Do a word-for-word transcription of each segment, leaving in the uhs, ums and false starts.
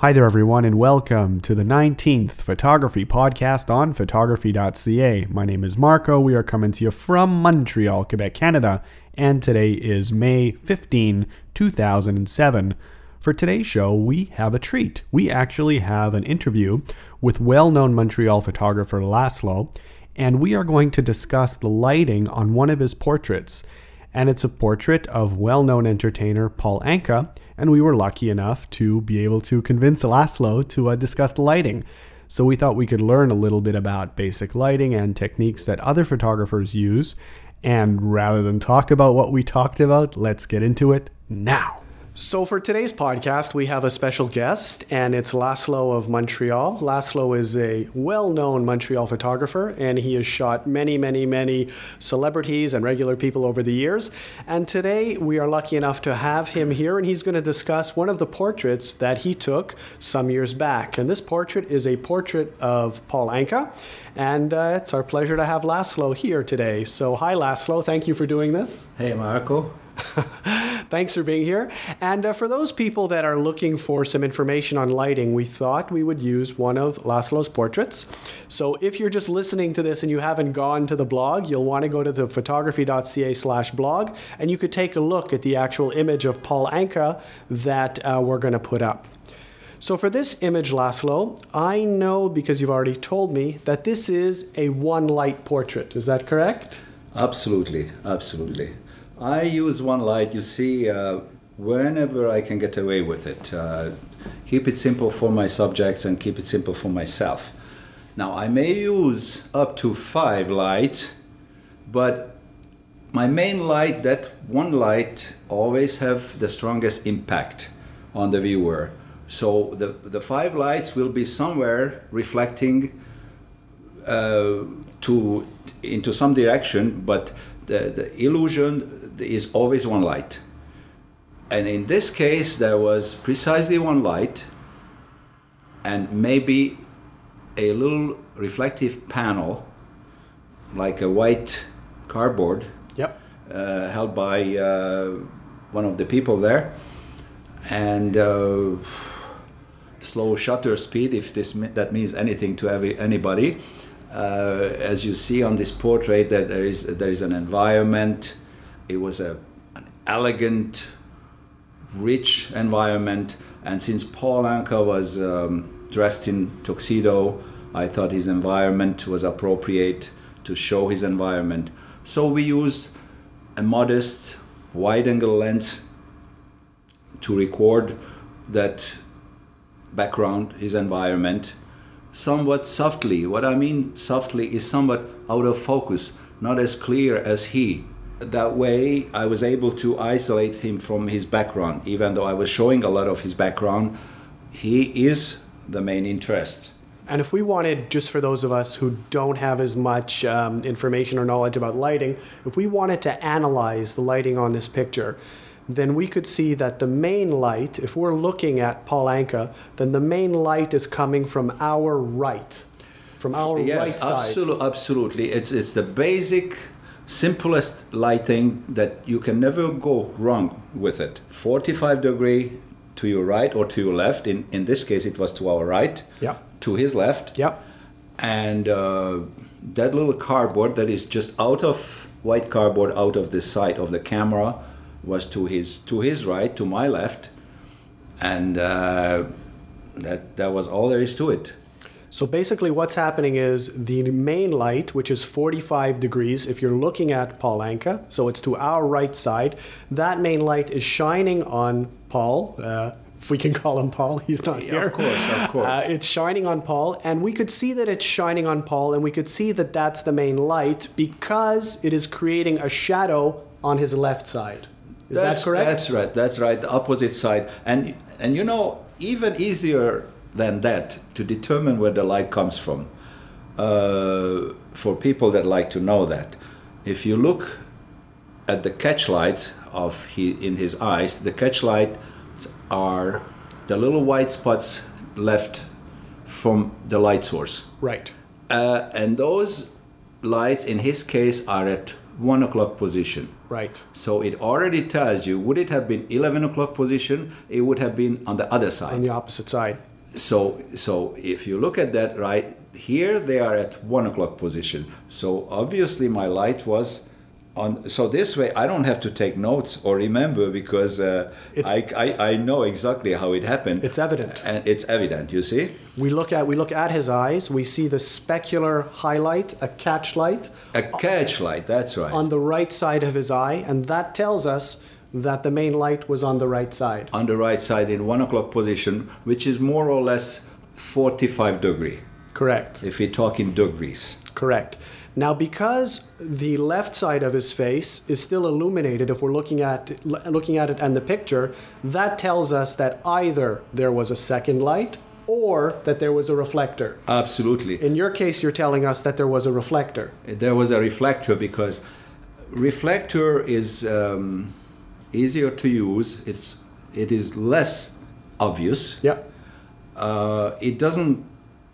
Hi there, everyone, and welcome to the nineteenth Photography Podcast on photography dot c a. My name is Marco. We are coming to you from Montreal, Quebec, Canada, and today is May fifteenth, two thousand seven. For today's show, we have a treat. We actually have an interview with well-known Montreal photographer Laszlo, and we are going to discuss the lighting on one of his portraits. And it's a portrait of well-known entertainer Paul Anka, and we were lucky enough to be able to convince Laszlo to uh, discuss the lighting. So we thought we could learn a little bit about basic lighting and techniques that other photographers use. And rather than talk about what we talked about, let's get into it now. So for today's podcast, we have a special guest, and it's Laszlo of Montreal. Laszlo is a well-known Montreal photographer, and he has shot many, many, many celebrities and regular people over the years. And today, we are lucky enough to have him here, and he's going to discuss one of the portraits that he took some years back. And this portrait is a portrait of Paul Anka, and uh, it's our pleasure to have Laszlo here today. So hi, Laszlo. Thank you for doing this. Hey, Marco. Thanks for being here. And uh, for those people that are looking for some information on lighting, we thought we would use one of Laszlo's portraits. So if you're just listening to this and you haven't gone to the blog, you'll want to go to the photography dot c a slash blog, and you could take a look at the actual image of Paul Anka that uh, we're going to put up. So for this image, Laszlo, I know, because you've already told me, that this is a one light portrait. Is that correct? Absolutely, absolutely. I use one light, you see, uh, whenever I can get away with it. Uh, keep it simple for my subjects and keep it simple for myself. Now, I may use up to five lights, but my main light, that one light, always have the strongest impact on the viewer. So the, the five lights will be somewhere reflecting uh, to into some direction, but the, the illusion is always one light. And in this case, there was precisely one light and maybe a little reflective panel, like a white cardboard, Yep. uh, held by uh, one of the people there. And uh, slow shutter speed, if this that means anything to every, anybody. Uh, as you see on this portrait, that there is there is an environment. It was a an elegant, rich environment, and since Paul Anka was um, dressed in tuxedo, I thought his environment was appropriate to show his environment. So we used a modest wide-angle lens to record that background, his environment, somewhat softly. What I mean softly is somewhat out of focus, not as clear as he. That way I was able to isolate him from his background. Even though I was showing a lot of his background, he is the main interest. And if we wanted, just for those of us who don't have as much um, information or knowledge about lighting, if we wanted to analyze the lighting on this picture, then we could see that the main light, if we're looking at Paul Anka, then the main light is coming from our right, from our yes, right side. Absolutely, absolutely. It's it's the basic, simplest lighting that you can never go wrong with it. forty-five degree to your right or to your left. In in this case, it was to our right. Yeah. To his left. Yeah. And uh, that little cardboard that is just out of white cardboard out of the side of the camera was to his to his right, to my left, and uh, that that was all there is to it. So basically what's happening is the main light, which is forty-five degrees, if you're looking at Paul Anka, so it's to our right side, that main light is shining on Paul, uh, if we can call him Paul, he's not here. Of course, of course. Uh, it's shining on Paul, and we could see that it's shining on Paul, and we could see that that's the main light because it is creating a shadow on his left side. Is that's, that correct? That's right. That's right. The opposite side, and and you know, even easier than that to determine where the light comes from. Uh, for people that like to know that, if you look at the catch lights of he in his eyes, the catch lights are the little white spots left from the light source. Right. Uh, and those lights, in his case, are at one o'clock position. Right. So it already tells you, would it have been eleven o'clock position, it would have been on the other side. On the opposite side. So, so if you look at that, right, here they are at one o'clock position. So obviously my light was on. So this way I don't have to take notes or remember because uh, I, I I know exactly how it happened. It's evident, and it's evident. You see, we look at we look at his eyes. We see the specular highlight, a catch light, a catch light. That's right. On the right side of his eye, and that tells us that the main light was on the right side. On the right side in one o'clock position, which is more or less forty-five degree. Correct. If we talk in degrees. Correct. Now, because the left side of his face is still illuminated, if we're looking at looking at it and the picture, that tells us that either there was a second light or that there was a reflector. Absolutely. In your case, you're telling us that there was a reflector. There was a reflector because reflector is um, easier to use. It's it is less obvious. Yeah. Uh, it doesn't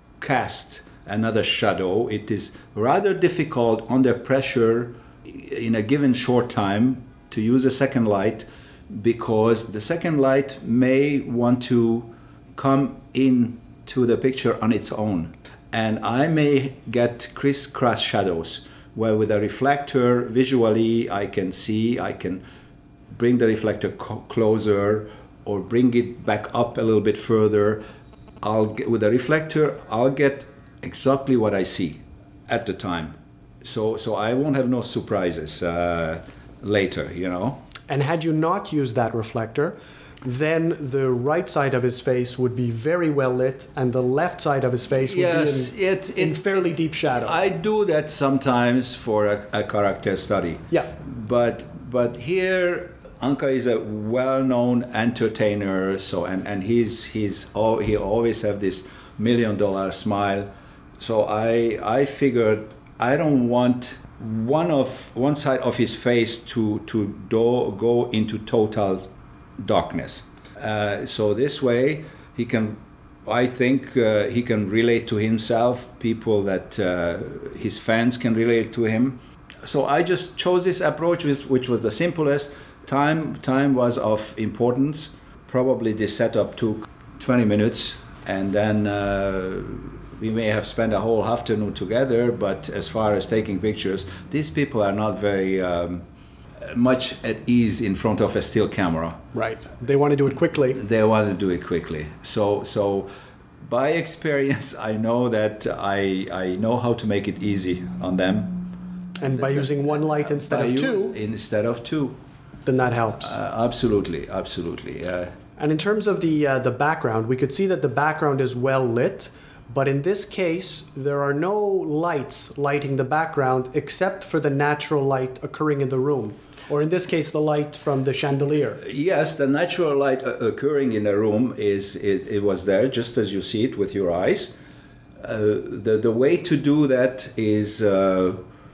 cast another shadow. It is rather difficult under pressure in a given short time to use a second light because the second light may want to come into the picture on its own. And I may get crisscross shadows where with a reflector visually I can see, I can bring the reflector co- closer or bring it back up a little bit further. I'll get, with a reflector, I'll get exactly what I see at the time. So so I won't have no surprises uh, later, you know. And had you not used that reflector, then the right side of his face would be very well lit and the left side of his face would yes, be in, it, it, in fairly deep shadow. I do that sometimes for a, a character study. Yeah. But but here Anka is a well-known entertainer, so and, and he's he's all, he always have this million dollar smile. So I I figured I don't want one of one side of his face to to do, go into total darkness. Uh, so this way he can, I think uh, he can relate to himself. People that uh, his fans can relate to him. So I just chose this approach, which, which was the simplest. Time time was of importance. Probably this setup took twenty minutes, and then uh, we may have spent a whole afternoon together. But as far as taking pictures, these people are not very um, much at ease in front of a still camera. Right. They want to do it quickly. They want to do it quickly. So so by experience, I know that I I know how to make it easy on them. And by using one light instead by of use, two, instead of two. Then that helps. Uh, absolutely, absolutely. Uh, and in terms of the uh, the background, we could see that the background is well lit, but in this case, there are no lights lighting the background except for the natural light occurring in the room, or in this case, the light from the chandelier. Yes, the natural light uh, occurring in a room is, is it was there just as you see it with your eyes. Uh, the the way to do that is. Uh,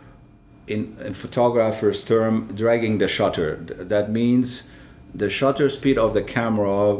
In, in photographer's term, dragging the shutter. That means the shutter speed of the camera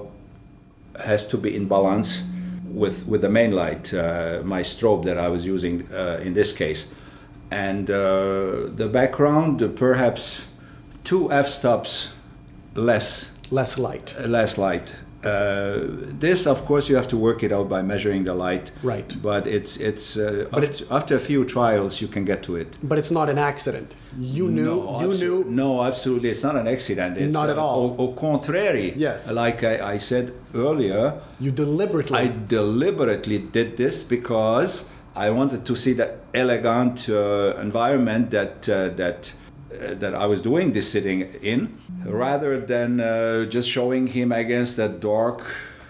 has to be in balance with, with the main light, uh, my strobe that I was using uh, in this case. And uh, the background, uh, perhaps two f-stops less. Less light. Uh, less light. Uh, this, of course, you have to work it out by measuring the light. Right. But it's it's uh, but after, it, after a few trials, you can get to it. But it's not an accident. You knew. No, you absolu- knew. No, absolutely, it's not an accident. It's, Not at uh, all. Au, au contraire. Yes. Like I, I said earlier, You deliberately. I deliberately did this because I wanted to see that elegant uh, environment that uh, that. Uh, that I was doing this sitting in, rather than uh, just showing him against that dark,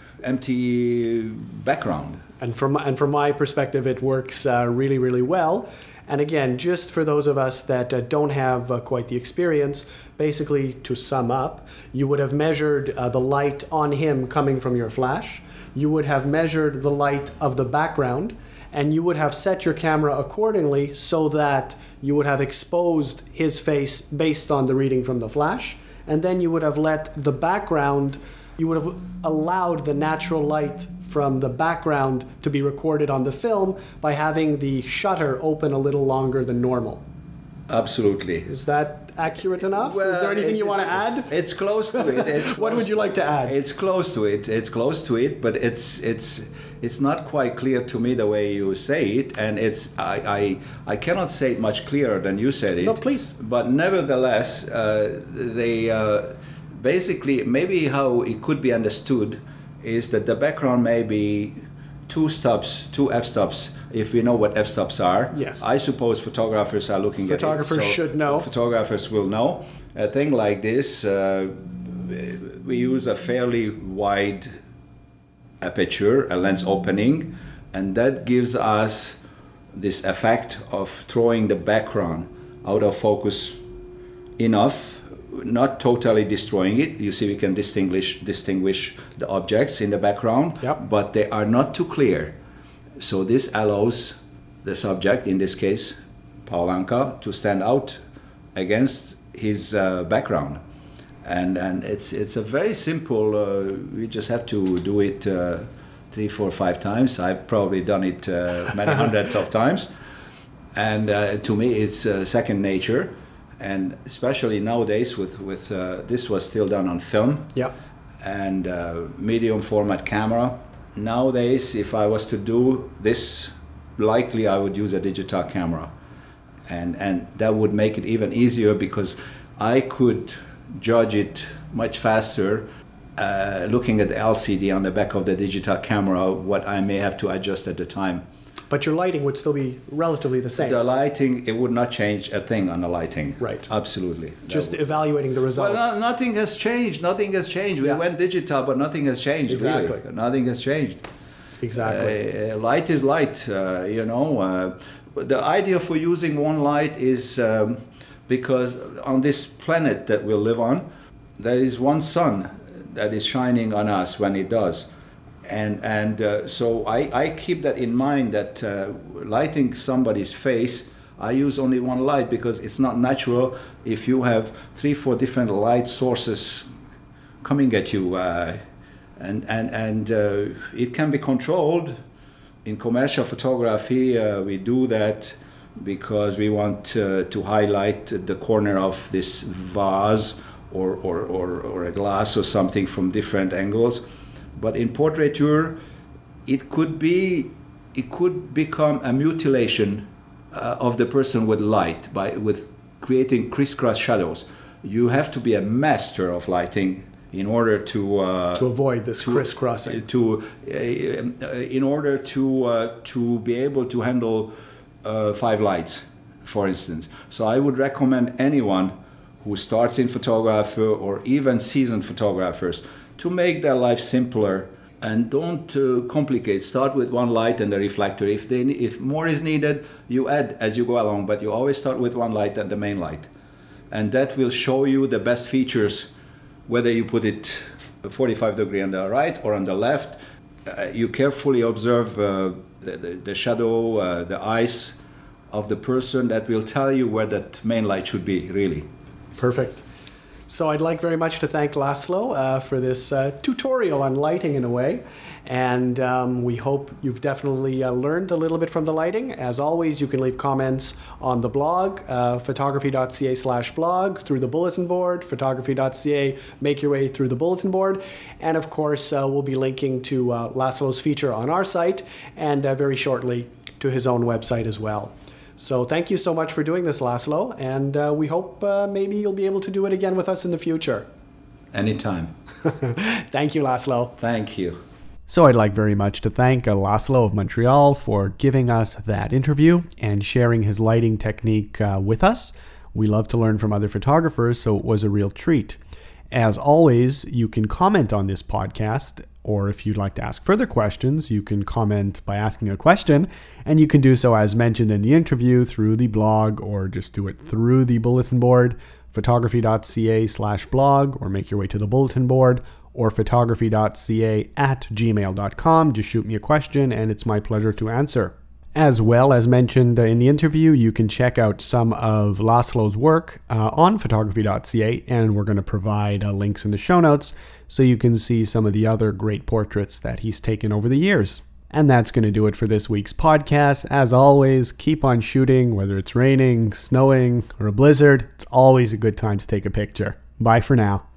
empty background. And from and from my perspective, it works uh, really, really well. And again, just for those of us that uh, don't have uh, quite the experience, basically to sum up, you would have measured uh, the light on him coming from your flash. You would have measured the light of the background, and you would have set your camera accordingly so that you would have exposed his face based on the reading from the flash, and then you would have let the background, you would have allowed the natural light from the background to be recorded on the film by having the shutter open a little longer than normal. Absolutely. Is that accurate enough? Is there anything you want to add? It's close to it. It's What would you like to add? It's close to it. It's close to it, but it's it's it's not quite clear to me the way you say it, and it's I I, I cannot say it much clearer than you said it. No, please. But nevertheless, uh, they uh, basically maybe how it could be understood is that the background may be two stops, two f-stops. If we know what f-stops are, yes. I suppose photographers are looking photographers at it. Photographers should know. Photographers will know. A thing like this, uh, we use a fairly wide aperture, a lens opening, and that gives us this effect of throwing the background out of focus enough, not totally destroying it. You see, we can distinguish distinguish the objects in the background, yep. but they are not too clear. So this allows the subject, in this case, Paul Anka, to stand out against his uh, background. And and it's it's a very simple, uh, we just have to do it uh, three, four, five times. I've probably done it uh, many hundreds of times. And uh, to me, it's uh, second nature. And especially nowadays, with, with uh, this was still done on film, yep. and uh, medium format camera. Nowadays, if I was to do this, likely I would use a digital camera. And, and that would make it even easier because I could judge it much faster uh, looking at the L C D on the back of the digital camera, what I may have to adjust at the time. But your lighting would still be relatively the same. The lighting, it would not change a thing on the lighting. Right. Absolutely. Just evaluating the results. Well, no, nothing has changed. Nothing has changed. We yeah. went digital, but nothing has changed. Exactly. Really. Nothing has changed. Exactly. Uh, light is light, uh, you know. Uh, the idea for using one light is um, because on this planet that we live on, there is one sun that is shining on us when it does. And and uh, so I, I keep that in mind that uh, lighting somebody's face, I use only one light because it's not natural if you have three, four different light sources coming at you. Uh, and and, and uh, it can be controlled. In commercial photography, uh, we do that because we want uh, to highlight the corner of this vase or, or, or, or a glass or something from different angles. But in portraiture, it could be, it could become a mutilation uh, of the person with light by with creating crisscross shadows. You have to be a master of lighting in order to uh, to avoid this to, crisscrossing. To uh, in order to uh, to be able to handle uh, five lights, for instance. So I would recommend anyone who starts in photography or even seasoned photographers to make their life simpler and don't uh, complicate. Start with one light and a reflector. If they, if more is needed, you add as you go along, but you always start with one light and the main light. And that will show you the best features, whether you put it forty-five degree on the right or on the left. Uh, you carefully observe uh, the, the, the shadow, uh, the eyes of the person. That will tell you where that main light should be, really. Perfect. So I'd like very much to thank Laszlo uh, for this uh, tutorial on lighting in a way. And um, we hope you've definitely uh, learned a little bit from the lighting. As always, you can leave comments on the blog, uh, photography.ca slash blog, through the bulletin board, photography.ca, make your way through the bulletin board. And of course, uh, we'll be linking to uh, Laszlo's feature on our site and uh, very shortly to his own website as well. So thank you so much for doing this, Laszlo, and uh, we hope uh, maybe you'll be able to do it again with us in the future. Anytime. Thank you, Laszlo. Thank you. So I'd like very much to thank uh, Laszlo of Montreal for giving us that interview and sharing his lighting technique uh, with us. We love to learn from other photographers, so it was a real treat. As always, you can comment on this podcast, or if you'd like to ask further questions, you can comment by asking a question, and you can do so as mentioned in the interview through the blog, or just do it through the bulletin board, photography.ca slash blog, or make your way to the bulletin board, or photography.ca at gmail dot com. Just shoot me a question, and it's my pleasure to answer. As well, as mentioned in the interview, you can check out some of Laszlo's work uh, on photography.ca, and we're going to provide uh, links in the show notes so you can see some of the other great portraits that he's taken over the years. And that's going to do it for this week's podcast. As always, keep on shooting, whether it's raining, snowing, or a blizzard. It's always a good time to take a picture. Bye for now.